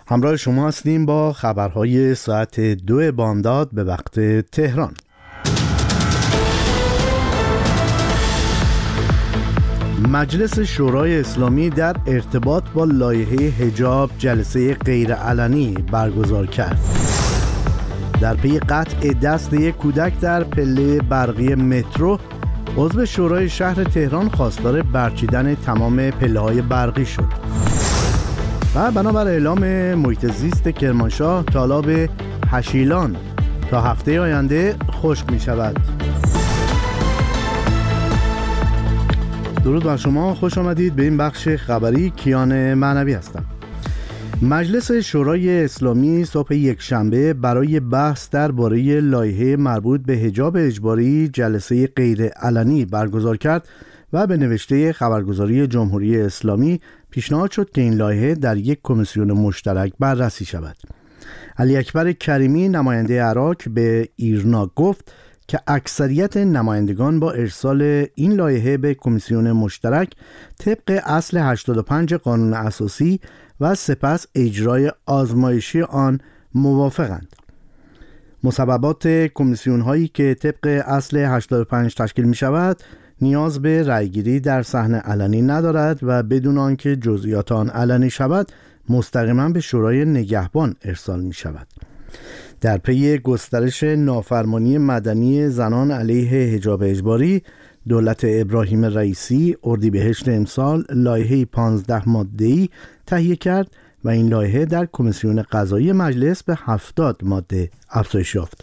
همراه شما هستیم با خبرهای ساعت 2 بامداد به وقت تهران. مجلس شورای اسلامی در ارتباط با لایحه حجاب جلسه غیرعلنی برگزار کرد. در پی قطع دست یک کودک در پله برقی مترو، عضو شورای شهر تهران خواستار برچیدن تمام پله‌های برقی شد. و بنابر اعلام محیط زیست کرمانشاه، تالاب هشیلان تا هفته آینده خشک می شود. درود بر شما، خوش آمدید به این بخش خبری. کیان معنوی هستم. مجلس شورای اسلامی صبح یکشنبه برای بحث درباره لایحه مربوط به حجاب اجباری جلسه غیرعلنی برگزار کرد و به نوشته خبرگزاری جمهوری اسلامی پیشنهاد شد که این لایحه در یک کمیسیون مشترک بررسی شود. علی اکبر کریمی نماینده عراق به ایرنا گفت که اکثریت نمایندگان با ارسال این لایحه به کمیسیون مشترک طبق اصل 85 قانون اساسی و سپس اجرای آزمایشی آن موافقند. مسببات کمیسیون هایی که طبق اصل 85 تشکیل می شود نیاز به رأیگیری در صحنه علنی ندارد و بدون آنکه جزئیات آن علنی شود مستقیما به شورای نگهبان ارسال می شود. در پی گسترش نافرمانی مدنی زنان علیه حجاب اجباری، دولت ابراهیم رئیسی اردیبهشت امسال لایحه 15 ماده‌ای تهیه کرد و این لایحه در کمیسیون قضایی مجلس به 70 ماده افزایش یافت.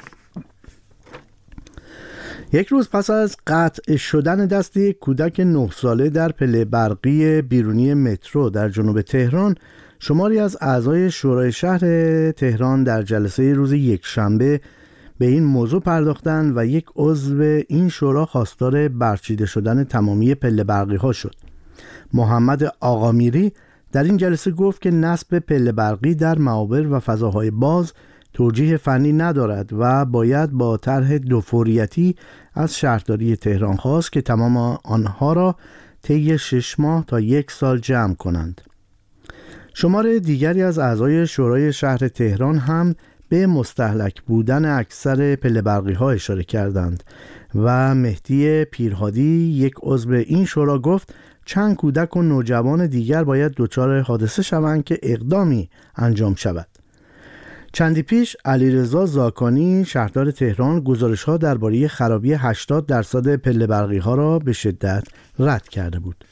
یک روز پس از قطع شدن دست یک کودک 9 ساله در پله برقی بیرونی مترو در جنوب تهران، شماری از اعضای شورای شهر تهران در جلسه روز یکشنبه به این موضوع پرداختند و یک عضو این شورا خواستار برچیده شدن تمامی پله برقی ها شد. محمد آقامیری در این جلسه گفت که نصب پله برقی در معابر و فضاهای باز توجیه فنی ندارد و باید با طرح دوفوریتی از شهرداری تهران خواست که تمام آنها را طی 6 ماه تا 1 سال جمع کنند. شمار دیگری از اعضای شورای شهر تهران هم به مستهلک بودن اکثر پله برقی ها اشاره کردند و مهدی پیرهادی، یک عضو این شورا، گفت چند کودک و نوجوان دیگر باید دچار حادثه شوند که اقدامی انجام شود. چندی پیش علیرضا زاکانی شهردار تهران گزارش‌ها درباره خرابی 80% پله برقی ها را به شدت رد کرده بود.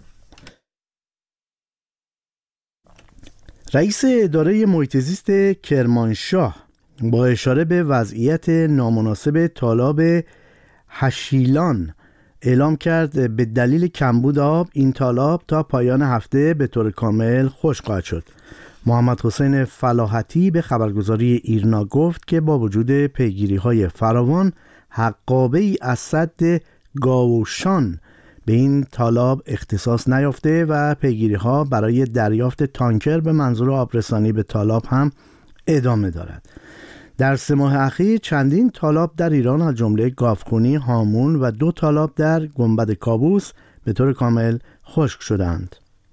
رئیس اداره محیط زیست کرمانشاه با اشاره به وضعیت نامناسب تالاب هشیلان اعلام کرد به دلیل کمبود آب این تالاب تا پایان هفته به طور کامل خشک خواهد شد. محمد حسین فلاحتی به خبرگزاری ایرنا گفت که با وجود پیگیری‌های فراوان، حقابه‌ای از سد گاوشان به این تالاب اختصاص نیافته و پیگیری‌ها برای دریافت تانکر به منظور آبرسانی به تالاب هم ادامه دارد. در 3 ماه اخیر چندین تالاب در ایران از جمله گاوخونی، هامون و 2 تالاب در گنبد کابوس به طور کامل خشک شدند.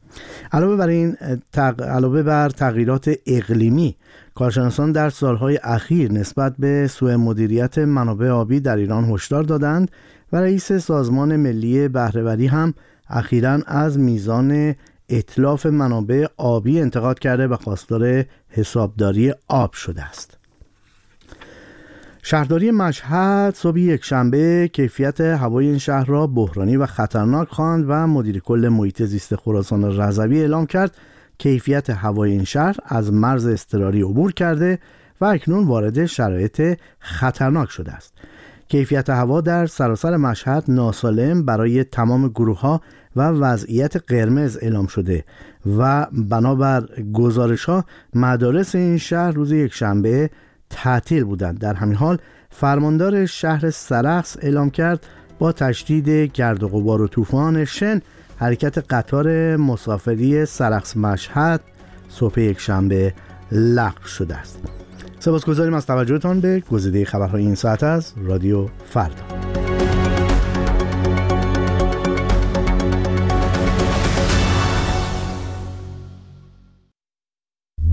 علاوه بر تغییرات اقلیمی، کارشناسان در سالهای اخیر نسبت به سوء مدیریت منابع آبی در ایران هشدار دادند و رئیس سازمان ملی بهره‌وری هم اخیراً از میزان اتلاف منابع آبی انتقاد کرده و خواستار حسابداری آب شده است. شهرداری مشهد صبح یکشنبه کیفیت هوای این شهر را بحرانی و خطرناک خواند و مدیر کل محیط زیست خراسان رضوی اعلام کرد کیفیت هوای این شهر از مرز اضطراری عبور کرده و اکنون وارد شرایط خطرناک شده است. کیفیت هوا در سراسر مشهد ناسالم برای تمام گروه‌ها و وضعیت قرمز اعلام شده و بنابر گزارش‌ها مدارس این شهر روز یکشنبه تعطیل بودند. در همین حال فرماندار شهر سرخس اعلام کرد با تشدید گرد و غبار و طوفان شن حرکت قطار مسافری سرخس مشهد صبح یکشنبه لغو شده است. سپاسگزاریم از توجهتان به گزیده خبرهای این ساعت از رادیو فردا.